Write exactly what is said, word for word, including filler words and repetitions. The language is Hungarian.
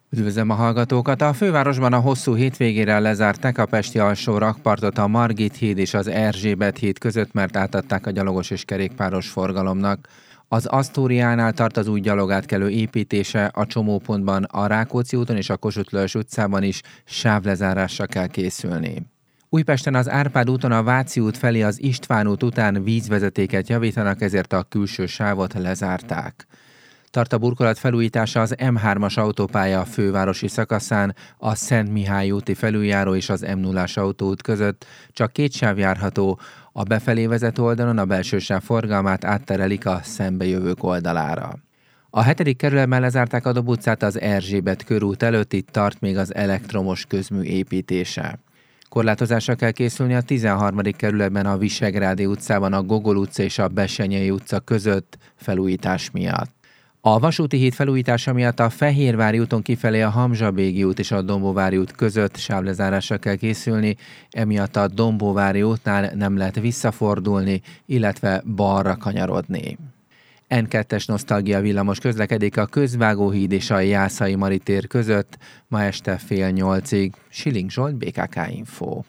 Üdvözlöm a hallgatókat! A fővárosban a hosszú hétvégére lezárták a pesti alsó rakpartot a Margit híd és az Erzsébet híd között, mert átadták a gyalogos és kerékpáros forgalomnak. Az Asztóriánál tart az új gyalogátkelő építése, a csomópontban a Rákóczi úton és a Kossuth Lajos utcában is sávlezárásra kell készülni. Újpesten az Árpád úton a Váci út felé az István út után vízvezetéket javítanak, ezért a külső sávot lezárták. Tart a burkolat felújítása az em hármas autópálya fővárosi szakaszán, a Szent Mihály úti felüljáró és az em nullás autóút között, csak két sáv járható, a befelé vezető oldalon a belső sáv forgalmát átterelik a szembejövők oldalára. A hetedik kerületben lezárták a Dob utcát az Erzsébet körút előtt, itt tart még az elektromos közmű építése. Korlátozásra kell készülni a tizenharmadik kerületben a Visegrádi utcában a Gogol utca és a Bessenyei utca között felújítás miatt. A vasúti híd felújítása miatt a Fehérvári úton kifelé a Hamzsa-Bégi út és a Dombóvári út között sávlezárásra kell készülni, emiatt a Dombóvári útnál nem lehet visszafordulni, illetve balra kanyarodni. en kettes nosztalgia villamos közlekedik a Közvágóhíd és a Jászai Mari tér között ma este fél nyolcig. Siling Zsolt, bé ká ká Info.